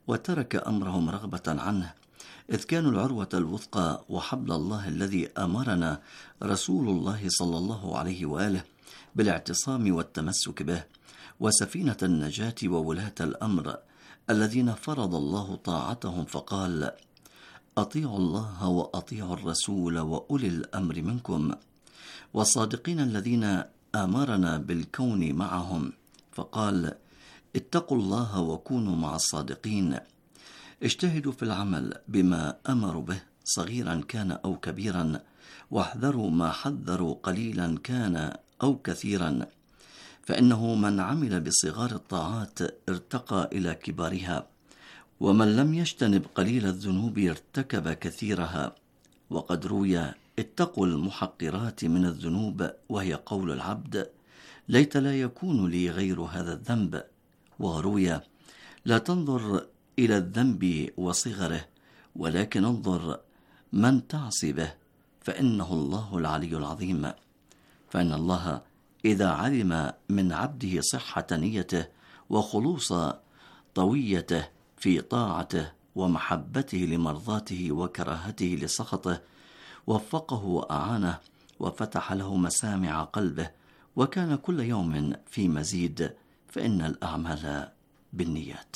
وترك أمرهم رغبة عنه، إذ كانوا العروة الوثقى وحبل الله الذي أمرنا رسول الله صلى الله عليه وآله بالاعتصام والتمسك به، وسفينة النجاة وولاة الأمر الذين فرض الله طاعتهم فقال: أطيعوا الله وأطيعوا الرسول وأولي الأمر منكم، والصادقين الذين أمرنا بالكون معهم فقال: اتقوا الله وكونوا مع الصادقين، اجتهدوا في العمل بما أمروا به صغيرا كان أو كبيرا، واحذروا ما حذروا قليلا كان أو كثيرا، فإنه من عمل بصغار الطاعات ارتقى إلى كبارها، ومن لم يجتنب قليل الذنوب ارتكب كثيرها. وقد روي: اتقوا المحقرات من الذنوب، وهي قول العبد: ليت لا يكون لي غير هذا الذنب. وروي: لا تنظر إلى الذنب وصغره، ولكن انظر من تعصي به، فإنه الله العلي العظيم. فإن الله إذا علم من عبده صحة نيته وخلوص طويته في طاعته ومحبته لمرضاته وكراهته لسخطه، وفقه وأعانه وفتح له مسامع قلبه، وكان كل يوم في مزيد، فإن الأعمال بالنيات.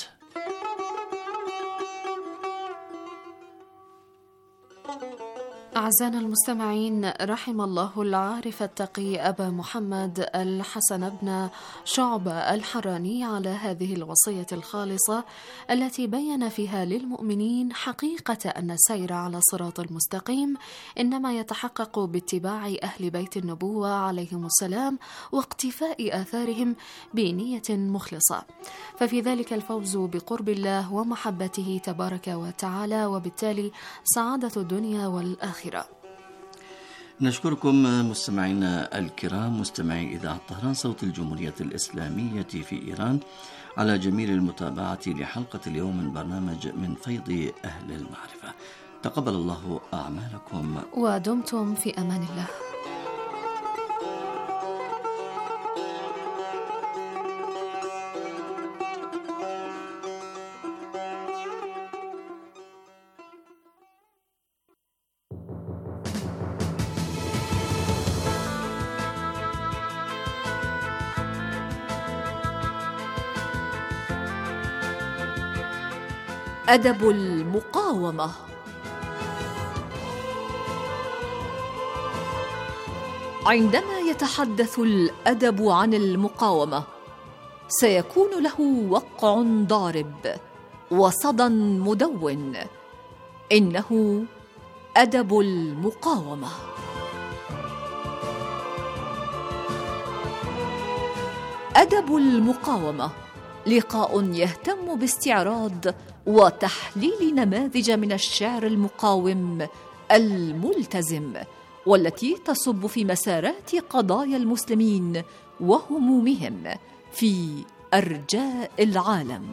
أعزائنا المستمعين، رحم الله العارف التقي أبا محمد الحسن بن شعبة الحراني على هذه الوصية الخالصة التي بين فيها للمؤمنين حقيقة أن السير على الصراط المستقيم إنما يتحقق باتباع أهل بيت النبوة عليهم السلام واقتفاء آثارهم بنية مخلصة، ففي ذلك الفوز بقرب الله ومحبته تبارك وتعالى، وبالتالي سعادة الدنيا والآخرة. نشكركم مستمعينا الكرام، مستمعي إذاعة طهران صوت الجمهورية الإسلامية في إيران، على جميل المتابعة لحلقة اليوم من برنامج من فيض أهل المعرفة. تقبل الله أعمالكم ودمتم في أمان الله. أدب المقاومة. عندما يتحدث الأدب عن المقاومة سيكون له وقع ضارب وصدى مدون. إنه أدب المقاومة. أدب المقاومة لقاء يهتم باستعراض وتحليل نماذج من الشعر المقاوم الملتزم، والتي تصب في مسارات قضايا المسلمين وهمومهم في أرجاء العالم.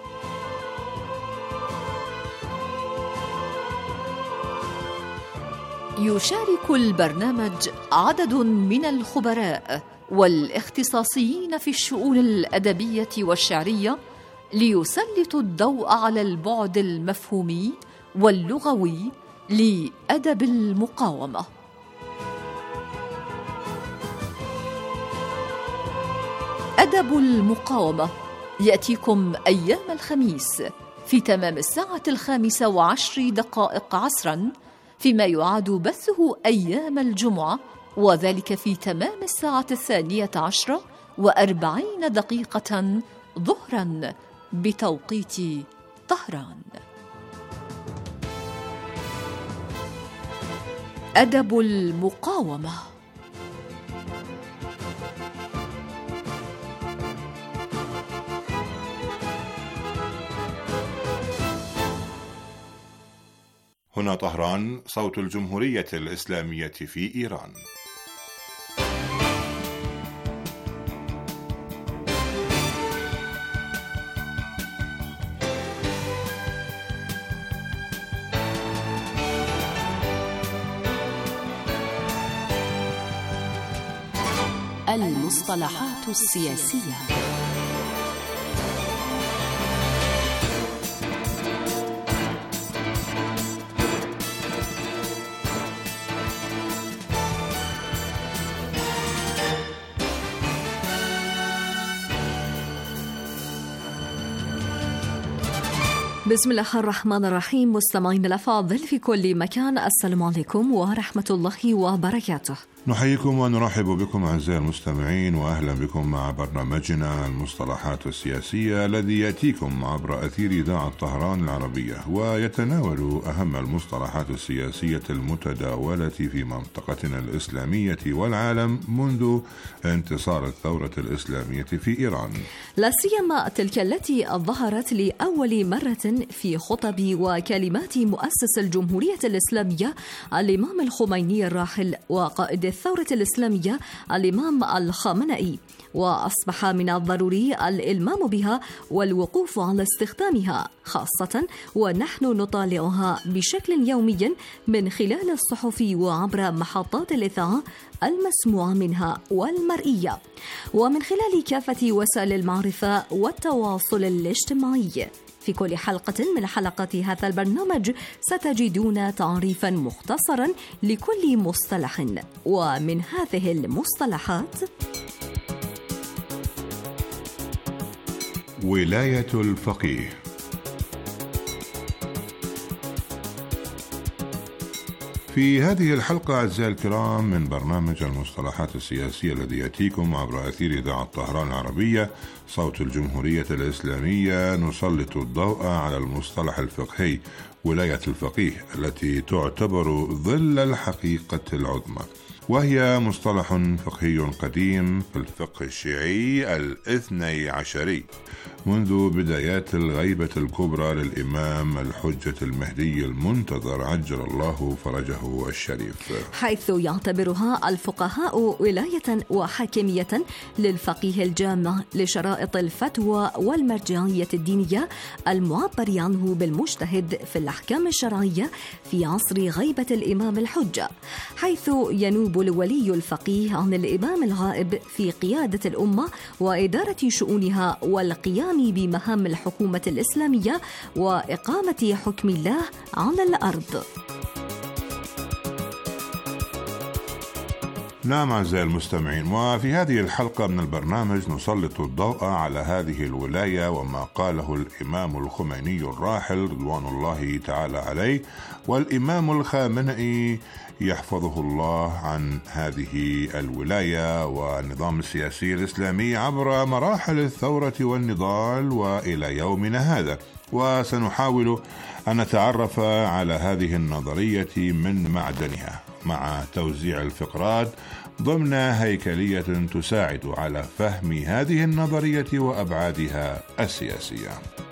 يشارك البرنامج عدد من الخبراء والاختصاصيين في الشؤون الأدبية والشعرية ليسلطوا الضوء على البعد المفهومي واللغوي لأدب المقاومة. أدب المقاومة يأتيكم أيام الخميس في تمام الساعة الخامسة وعشر دقائق عصراً، فيما يعاد بثه أيام الجمعة، وذلك في تمام الساعة الثانية عشرة وأربعين دقيقة ظهراً بتوقيت طهران. أدب المقاومة. هنا طهران صوت الجمهورية الإسلامية في إيران. المصطلحات السياسية. بسم الله الرحمن الرحيم. مستمعين الأفاضل في كل مكان، السلام عليكم ورحمة الله وبركاته. نحييكم ونرحب بكم أعزائي المستمعين، وأهلا بكم مع برنامجنا المصطلحات السياسية الذي يأتيكم عبر أثير إذاعة طهران العربية، ويتناول أهم المصطلحات السياسية المتداولة في منطقتنا الإسلامية والعالم منذ انتصار الثورة الإسلامية في إيران، لا سيما تلك التي ظهرت لأول مرة في خطب وكلمات مؤسس الجمهورية الإسلامية الإمام الخميني الراحل وقائد الثورة الإسلامية الإمام الخامنئي، وأصبح من الضروري الإلمام بها والوقوف على استخدامها، خاصة ونحن نطالعها بشكل يومي من خلال الصحف وعبر محطات الإذاعة المسموع منها والمرئية، ومن خلال كافة وسائل المعرفة والتواصل الاجتماعي. في كل حلقة من حلقات هذا البرنامج ستجدون تعريفا مختصرا لكل مصطلح، ومن هذه المصطلحات: ولاية الفقيه. في هذه الحلقة أعزائي الكرام من برنامج المصطلحات السياسية الذي يأتيكم عبر أثير إذاعة طهران العربية صوت الجمهورية الإسلامية، نسلط الضوء على المصطلح الفقهي ولاية الفقيه التي تعتبر ظل الحقيقة العظمى، وهي مصطلح فقهي قديم في الفقه الشيعي الاثني عشري منذ بدايات الغيبة الكبرى للإمام الحجة المهدي المنتظر عجل الله فرجه الشريف، حيث يعتبرها الفقهاء ولاية وحاكمية للفقيه الجامع لشرائط الفتوى والمرجعية الدينية المعبر عنه بالمجتهد في الأحكام الشرعية في عصر غيبة الإمام الحجة، حيث ينوب الولي الفقيه عن الإمام الغائب في قيادة الأمة وإدارة شؤونها والقيام بمهام الحكومة الإسلامية وإقامة حكم الله على الأرض. نعم أعزائي المستمعين، وفي هذه الحلقة من البرنامج نسلط الضوء على هذه الولاية وما قاله الإمام الخميني الراحل رضوان الله تعالى عليه والإمام الخامنئي يحفظه الله عن هذه الولاية والنظام السياسي الإسلامي عبر مراحل الثورة والنضال وإلى يومنا هذا، وسنحاول أن نتعرف على هذه النظرية من معدنها مع توزيع الفقرات ضمن هيكلية تساعد على فهم هذه النظرية وأبعادها السياسية.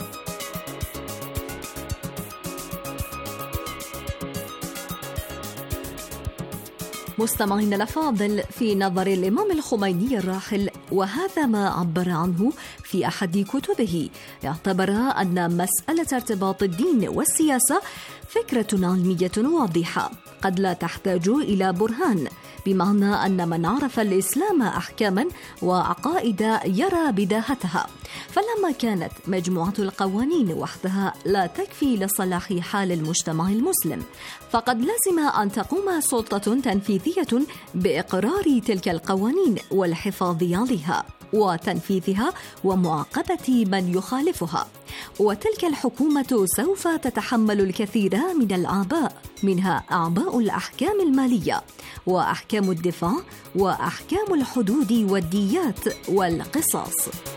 مستمعين الأفاضل، في نظر الإمام الخميني الراحل، وهذا ما عبر عنه في أحد كتبه، اعتبر أن مسألة ارتباط الدين والسياسة فكرة علمية واضحة قد لا تحتاج إلى برهان، بمعنى أن من عرف الإسلام أحكاما وعقائد يرى بداهتها، فلما كانت مجموعة القوانين وحدها لا تكفي لصلاح حال المجتمع المسلم، فقد لازم أن تقوم سلطة تنفيذية بإقرار تلك القوانين والحفاظ عليها وتنفيذها ومعاقبة من يخالفها، وتلك الحكومة سوف تتحمل الكثير من الأعباء، منها أعباء الأحكام المالية وأحكام الدفاع وأحكام الحدود والديات والقصاص.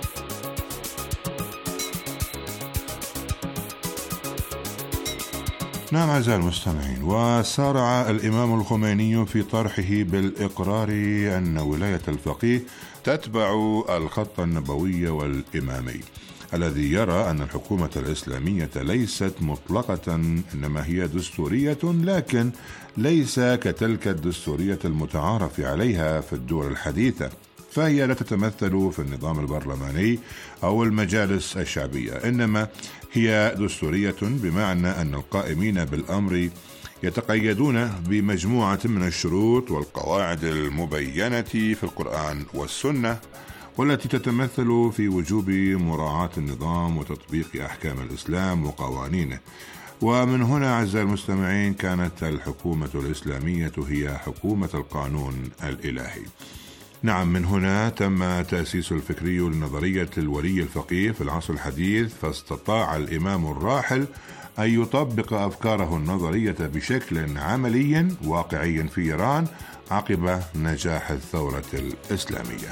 نعم أعزائي المستمعين، وسارع الإمام الخميني في طرحه بالإقرار أن ولاية الفقيه تتبع الخط النبوي والإمامي الذي يرى أن الحكومة الإسلامية ليست مطلقة، إنما هي دستورية، لكن ليس كتلك الدستورية المتعارف عليها في الدول الحديثة، فهي لا تتمثل في النظام البرلماني أو المجالس الشعبية، إنما هي دستورية بمعنى أن القائمين بالأمر يتقيدون بمجموعة من الشروط والقواعد المبينة في القرآن والسنة، والتي تتمثل في وجوب مراعاة النظام وتطبيق أحكام الإسلام وقوانينه. ومن هنا أعزائي المستمعين كانت الحكومة الإسلامية هي حكومة القانون الإلهي. نعم، من هنا تم تأسيس الفكري لنظرية الولي الفقيه في العصر الحديث، فاستطاع الإمام الراحل أن يطبق أفكاره النظرية بشكل عملي واقعي في إيران عقب نجاح الثورة الإسلامية.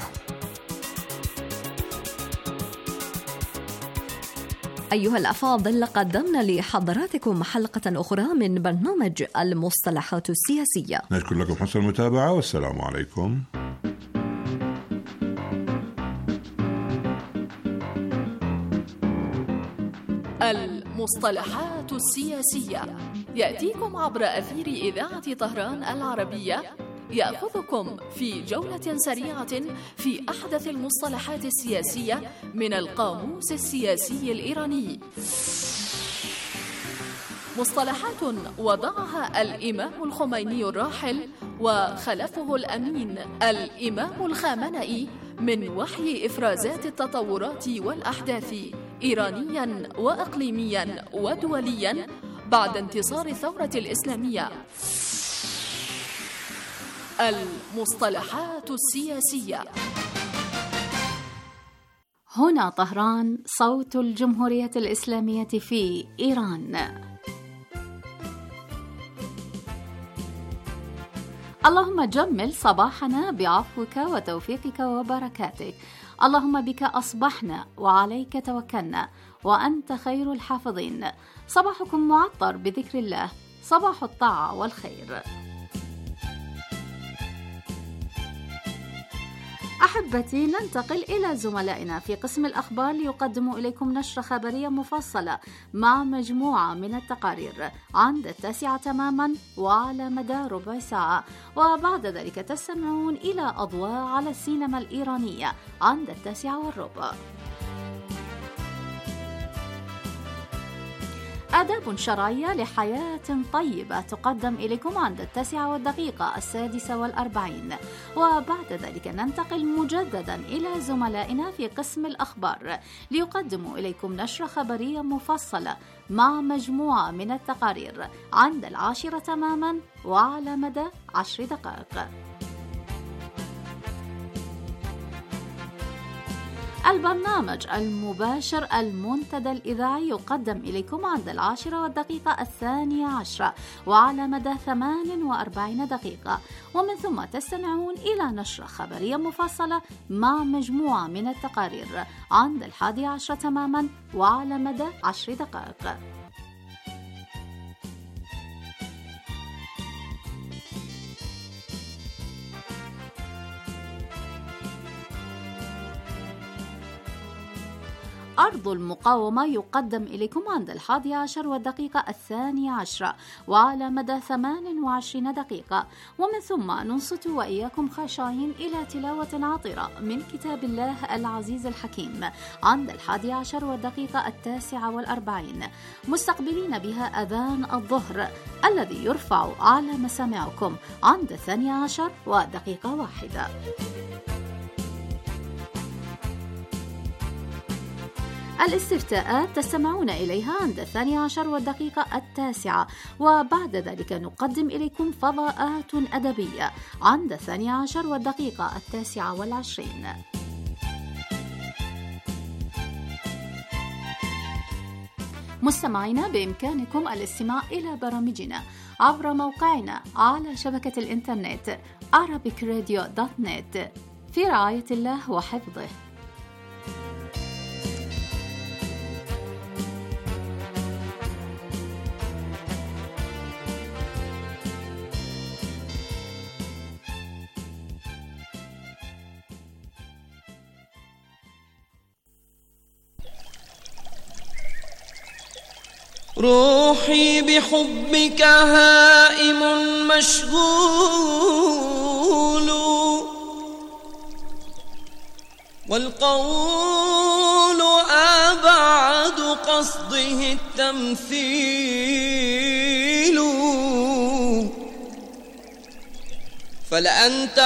أيها الأفاضل، قدمنا لحضراتكم حلقة أخرى من برنامج المصطلحات السياسية. نشكر لكم حسن المتابعة، والسلام عليكم. المصطلحات السياسية يأتيكم عبر أثير إذاعة طهران العربية، يأخذكم في جولة سريعة في أحدث المصطلحات السياسية من القاموس السياسي الإيراني. مصطلحات وضعها الإمام الخميني الراحل وخلفه الأمين الإمام الخامنئي من وحي إفرازات التطورات والأحداث إيرانيا وإقليميا ودوليا بعد انتصار الثورة الإسلامية. المصطلحات السياسية. هنا طهران، صوت الجمهورية الإسلامية في إيران. اللهم جمل صباحنا بعفوك وتوفيقك وبركاتك. اللهم بك أصبحنا وعليك توكلنا وأنت خير الحافظين. صباحكم معطر بذكر الله، صباح الطاعة والخير. أحبتي، ننتقل إلى زملائنا في قسم الأخبار ليقدموا إليكم نشرة خبرية مفصلة مع مجموعة من التقارير عند التاسعة تماما وعلى مدى ربع ساعة، وبعد ذلك تستمعون إلى أضواء على السينما الإيرانية عند التاسعة والربع. آداب شرعية لحياة طيبة تقدم إليكم عند التاسعة والدقيقة السادسة والأربعين، وبعد ذلك ننتقل مجددا إلى زملائنا في قسم الأخبار ليقدموا إليكم نشرة خبرية مفصلة مع مجموعة من التقارير عند العاشرة تماما وعلى مدى عشر دقائق. البرنامج المباشر المنتدى الإذاعي يقدم إليكم عند العاشرة والدقيقة الثانية عشرة وعلى مدى ثمان وأربعين دقيقة، ومن ثم تستمعون إلى نشرة خبرية مفصلة مع مجموعة من التقارير عند الحادي عشرة تماما وعلى مدى عشر دقائق. أرض المقاومة يقدم إليكم عند الحادي عشر والدقيقة الثانية عشرة وعلى مدى ثمان وعشرين دقيقة، ومن ثم ننصت وإياكم خاشعين إلى تلاوة عطرة من كتاب الله العزيز الحكيم عند الحادي عشر والدقيقة التاسعة والأربعين، مستقبلين بها أذان الظهر الذي يرفع على مسامعكم عند الثانية عشر ودقيقة واحدة. الاستفتاءات تستمعون إليها عند الثانية عشر والدقيقة التاسعة، وبعد ذلك نقدم إليكم فضاءات أدبية عند الثانية عشر والدقيقة التاسعة والعشرين. مستمعينا، بإمكانكم الاستماع إلى برامجنا عبر موقعنا على شبكة الإنترنت arabic radio dot net في رعاية الله وحفظه. روحي بحبك هائم مشغول، والقول أبعد قصده التمثيل، فلأنت